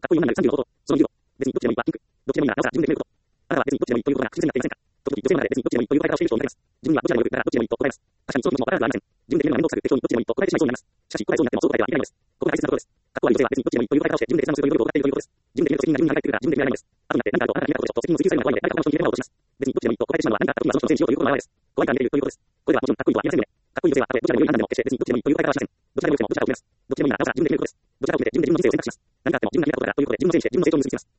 かっこいい女になる30のこと、その理由を、別にどっちでもいいわ、ピンク。どっちでもいいなら、なおさら自分で決めること。あなたは別にどっちでもいいということが不自然になっていませんか？時々女性なら別にどっちでもいいという答え方をしている人を見られます。自分にはどちらでもよるならどっちでもいいと答えます。確かにそういう気持ちもわからなくはありません。自分で決めるのが面倒くさく適当にどっちでもいいと答えてしまいそうになります。しかし答えそうになってもそう答えてはいけないのです。ここが大切なところです。かっこ悪い女性は別にどっちでもいいという答え方をして自分で決断するという努力を行っているということです。自分で決めると責任が自分に返ってくるから自分で決められないのです。後になって何かあるとあなたに見えたことでしょと責任を追及されるのが怖いので誰か他の人に決めるのを落とします。別にどっちでもいいと答えてしまうのは何かあった時にはその人のせいにしようということの表れです。怖いから見れるということです。これはもちろんかっこいいとは言いませんよね。かっこいい女性はたとえどちらでも良い何でも決して別にどっちでもいいという答え方はしません。どちらでもよくてもどちらかを決めます。どっちでもいいならなおさら自分で決めることです。どちらかを決めて自分で自分の人生を選択します。何かあっても自分が決めたことだからということで自分のせいにして自分の成長に結びつきます。